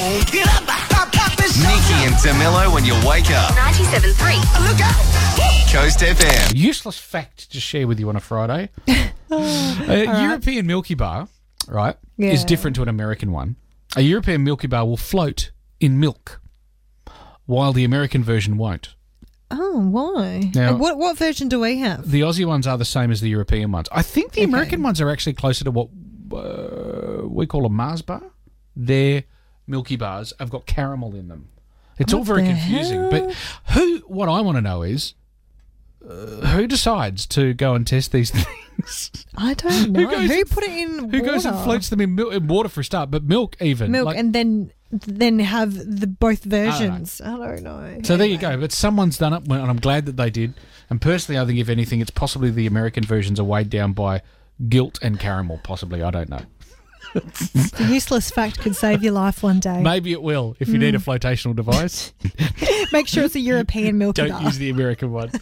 Get up. Nikki and DeMello when you wake up. 97.3. Look out. Coast FM. Useless fact to share with you on a Friday. European Milky Bar, right, is different to an American one. A European Milky Bar will float in milk, while the American version won't. Oh, why? Now, what version do we have? The Aussie ones are the same as the European ones. I think the American ones are actually closer to what we call a Mars bar. Their Milky Bars have got caramel in them. It's all very confusing. But what I want to know is, who decides to go and test these things? I don't know. Who put it in water? Who goes and floats them in water for a start, but milk even. Milk, and then have both versions. I don't know. So there you go. But someone's done it, and I'm glad that they did. And personally, I think if anything, it's possibly the American versions are weighed down by guilt and caramel, possibly. I don't know. The useless fact could save your life one day. Maybe it will, if you need a flotational device. Make sure it's a European Milky Bar. Don't use the American one.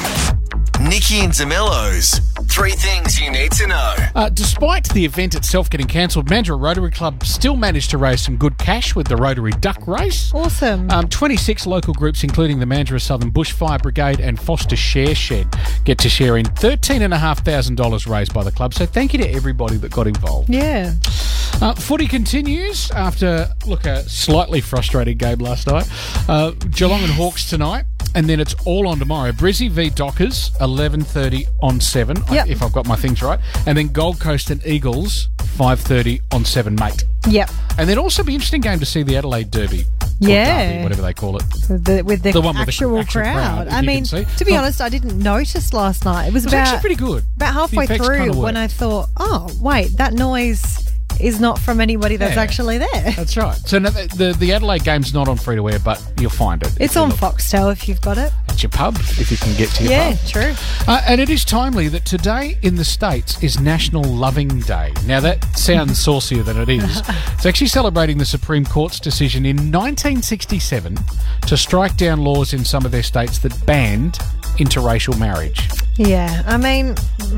Nikki and DeMello's 3 things you need to know. Despite the event itself getting cancelled, Mandurah Rotary Club still managed to raise some good cash with the Rotary Duck Race. Awesome. 26 local groups, including the Mandurah Southern Bushfire Brigade and Foster Share Shed, get to share in $13,500 raised by the club. So thank you to everybody that got involved. Yeah. Footy continues after, a slightly frustrating game last night. Geelong and Hawks tonight. And then it's all on tomorrow. Brizzy v Dockers, 11:30 on 7, if I've got my things right. And then Gold Coast and Eagles, 5:30 on 7, mate. Yep. And then also be an interesting game to see the Adelaide Derby. Yeah. Derby, whatever they call it. With the one with actual the actual crowd. I mean, to be honest, I didn't notice last night. It was actually pretty good. About halfway The effects through kinda when worked. I thought, oh, wait, that noise is not from anybody that's actually there. That's right. So no, the Adelaide game's not on free-to-air, but you'll find it. It's on Foxtel if you've got it. At your pub, if you can get to your pub. Yeah, true. And it is timely that today in the States is National Loving Day. Now, that sounds saucier than it is. It's actually celebrating the Supreme Court's decision in 1967 to strike down laws in some of their states that banned interracial marriage. Yeah, I mean,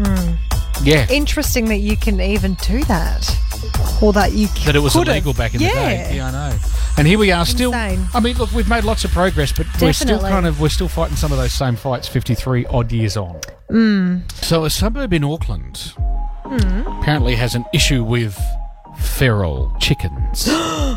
Yeah. interesting that you can even do that. Or that you That it was could've. illegal back in the day. Yeah, I know. And here we are still. Insane. I mean, look, we've made lots of progress, but Definitely. we're still fighting some of those same fights 53 odd years on. So a suburb in Auckland apparently has an issue with feral chickens. Oh,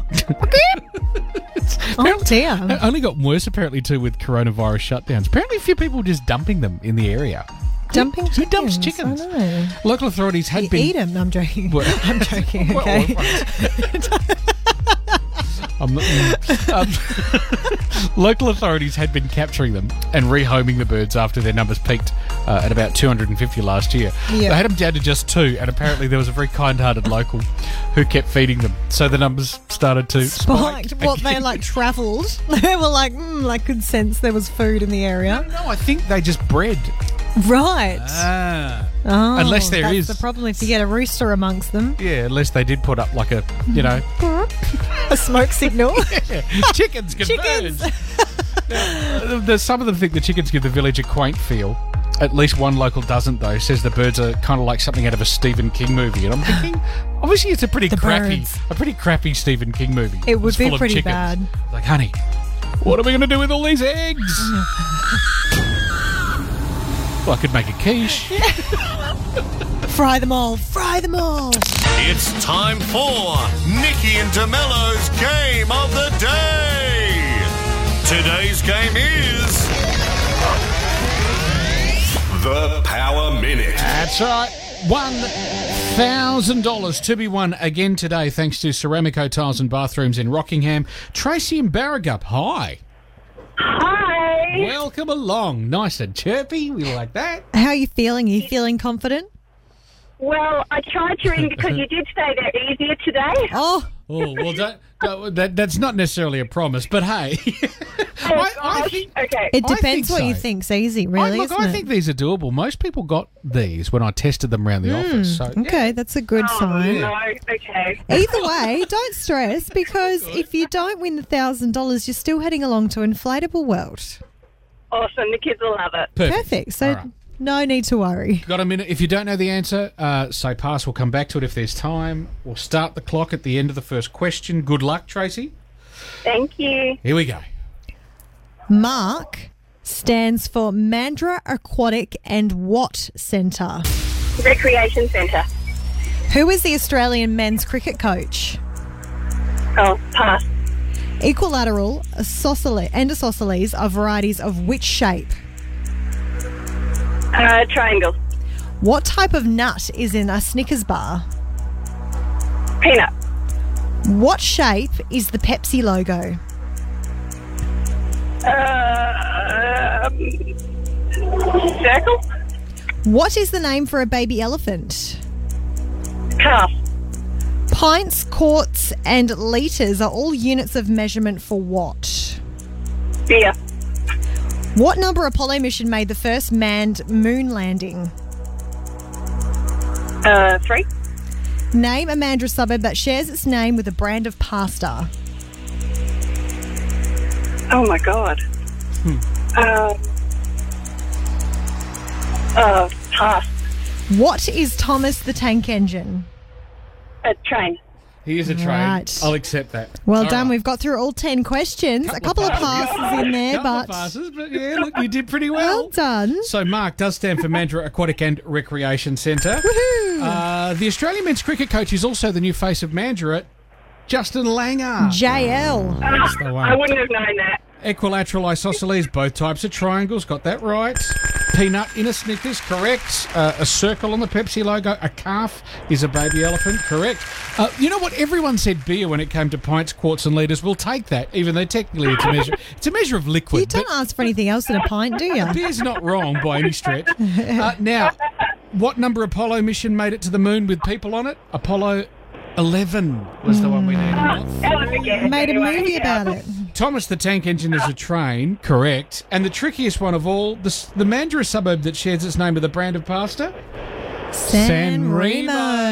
dear. It only got worse apparently too with coronavirus shutdowns. Apparently a few people were just dumping them in the area. Dumping Who dumps chickens? chickens? I know. Local authorities had You been... eat them. I'm joking. Well- I'm joking, Well, okay? I'm not, local authorities had been capturing them and rehoming the birds after their numbers peaked at about 250 last year. Yeah. They had them down to just 2, and apparently there was a very kind-hearted local who kept feeding them, so the numbers started to spike. What, they travelled? They were like, I could sense there was food in the area. No, I think they just bred. Right. Oh, Unless there that's is- the problem if you get a rooster amongst them. Yeah, unless they did put up like a, A smoke signal. chickens can Chickens. There's some of them think the chickens give the village a quaint feel. At least one local doesn't, though. Says the birds are kind of like something out of a Stephen King movie. And I'm thinking, obviously it's a pretty crappy Stephen King movie. It would It's be full of pretty chickens. bad. Like, honey, what are we going to do with all these eggs? Well, I could make a quiche. Fry them all. Fry them all. It's time for Nikki and DeMello's Game of the Day. Today's game is the Power Minute. That's right. $1,000 to be won again today thanks to Ceramico Tiles and Bathrooms in Rockingham. Tracy and Barragup, hi. Hi. Welcome along. Nice and chirpy. We like that. How are you feeling? Are you feeling confident? Well, I tried to ring because you did say they're easier today. Oh, Oh, well, that's not necessarily a promise, but hey. I think, Okay. it I depends think what so. you think's easy, really, isn't I it? think these are doable. Most people got these when I tested them around the office. So, Okay, that's a good sign. No, okay. Either way, don't stress because if you don't win the $1,000, you're still heading along to Inflatable World. Awesome. The kids will love it. Perfect. So All right. no need to worry. Got a minute. If you don't know the answer, say pass. We'll come back to it if there's time. We'll start the clock at the end of the first question. Good luck, Tracy. Thank you. Here we go. Mark stands for Mandurah Aquatic and what Centre? Recreation Centre. Who is the Australian men's cricket coach? Oh, pass. Equilateral, and isosceles are varieties of which shape? Triangle. What type of nut is in a Snickers bar? Peanut. What shape is the Pepsi logo? Circle. What is the name for a baby elephant? Calf. Pints, quarts, and litres are all units of measurement for what? Beer. What number Apollo mission made the first manned moon landing? 3. Name a Mandurah suburb that shares its name with a brand of pasta. Oh, my God. Pass. What is Thomas the Tank Engine? A train. He is a train. Right. I'll accept that. Well All done. right. We've got through all 10 questions. A couple of passes in there, Couple but of passes, but yeah, look, you did pretty well well. done. So Mark does stand for Mandurah Aquatic and Recreation Centre. The Australian men's cricket coach is also the new face of Mandurah, Justin Langer. JL. That's the one. I wouldn't have known that. Equilateral isosceles, both types of triangles, got that right. Peanut in a Snickers, correct. A circle on the Pepsi logo. A calf is a baby elephant, correct. You know what? Everyone said beer when it came to pints, quarts, and litres. We'll take that, even though technically it's a measure of liquid. You don't ask for anything else in a pint, do you? Beer's not wrong by any stretch. Now, what number Apollo mission made it to the moon with people on it? Apollo 11 was the one we needed. Made a movie about it. Thomas the Tank Engine is a train, correct. And the trickiest one of all, the Mandurah suburb that shares its name with a brand of pasta? San Remo.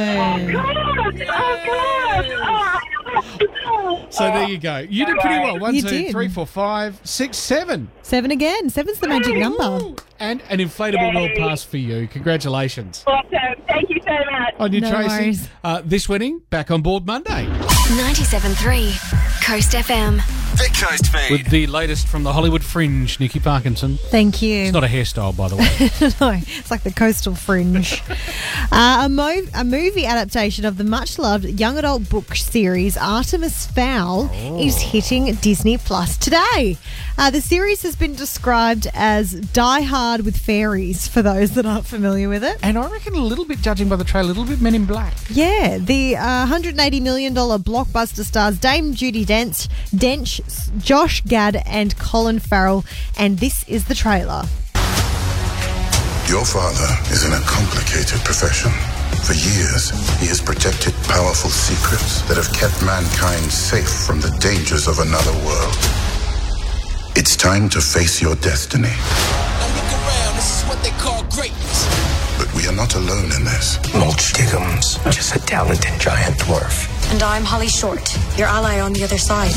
So there you go. You did pretty well. 1, You 2, did. 3, 4, 5, 6, 7. 7 again. 7's the magic number. Woo! And an inflatable world pass for you. Congratulations. Awesome. Thank you so much. On you, No Tracy. worries. This winning, back on board Monday. 97.3 Coast FM. The Coast Feed. With the latest from the Hollywood Fringe, Nikki Parkinson. Thank you. It's not a hairstyle, by the way. No, it's like the Coastal Fringe. A movie adaptation of the much-loved young adult book series Artemis Fowl is hitting Disney Plus today. The series has been described as Die Hard with fairies, for those that aren't familiar with it. And I reckon a little bit, judging by the trailer, a little bit Men in Black. Yeah, the $180 million blockbuster stars Dame Judi Dench, Josh Gad and Colin Farrell, and this is the trailer. Your father is in a complicated profession. For years, he has protected powerful secrets that have kept mankind safe from the dangers of another world. It's time to face your destiny. Now look around, this is what they call greatness. But we are not alone in this. Mulch Diggum's just a talented giant dwarf. And I'm Holly Short, your ally on the other side.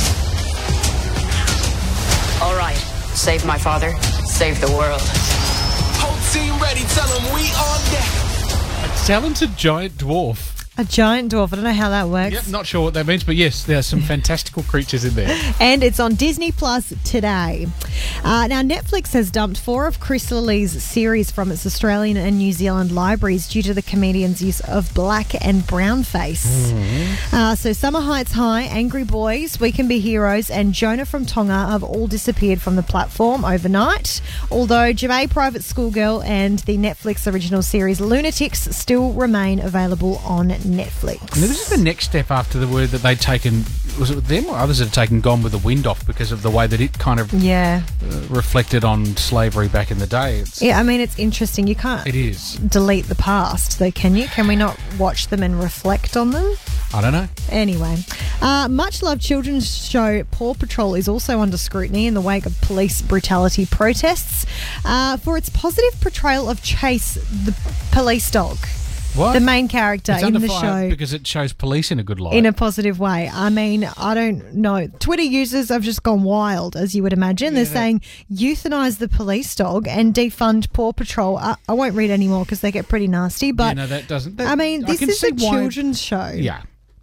All right, save my father, save the world. Whole team ready, tell them we on deck. A talented giant dwarf. A giant dwarf. I don't know how that works. Yep, not sure what that means, but yes, there are some fantastical creatures in there. And it's on Disney Plus today. Now, Netflix has dumped 4 of Chris Lilly's series from its Australian and New Zealand libraries due to the comedian's use of black and brown face. So Summer Heights High, Angry Boys, We Can Be Heroes, and Jonah from Tonga have all disappeared from the platform overnight. Although Ja'mie Private Schoolgirl and the Netflix original series Lunatics still remain available on Netflix. And this is the next step after the word that they'd taken, was it them or others that had taken Gone with the Wind off because of the way that it kind of reflected on slavery back in the day. Yeah, I mean, it's interesting. You can't It is. delete the past, though, can you? Can we not watch them and reflect on them? I don't know. Anyway, much-loved children's show Paw Patrol is also under scrutiny in the wake of police brutality protests for its positive portrayal of Chase, the police dog. What? The main character It's in under the fire show. because it shows police in a good light. In a positive way. I mean, I don't know. Twitter users have just gone wild, as you would imagine. They're saying euthanize the police dog and defund Paw Patrol. I won't read any more because they get pretty nasty. But that doesn't. I mean, this can is see a why- children's show. Yeah.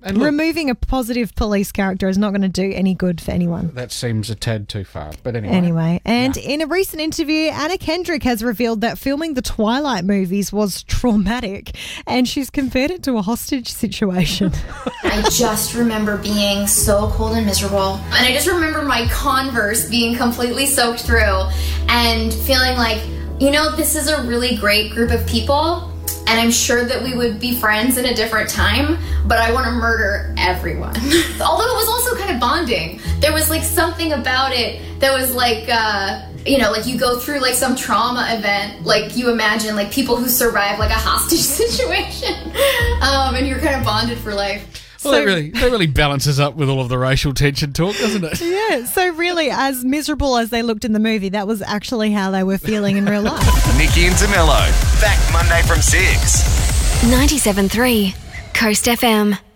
And look, removing a positive police character is not going to do any good for anyone. that seems a tad too far. But anyway. In a recent interview, Anna Kendrick has revealed that filming the Twilight movies was traumatic, and she's compared it to a hostage situation. I just remember being so cold and miserable. And I just remember my Converse being completely soaked through and feeling like, this is a really great group of people. And I'm sure that we would be friends in a different time, but I want to murder everyone. Although it was also kind of bonding. There was like something about it that was like, like you go through like some trauma event, like you imagine like people who survive like a hostage situation, and you're kind of bonded for life. Well, that really balances up with all of the racial tension talk, doesn't it? Yeah, so really, as miserable as they looked in the movie, that was actually how they were feeling in real life. Nikki and DeMello, back Monday from 6. 97.3 Coast FM.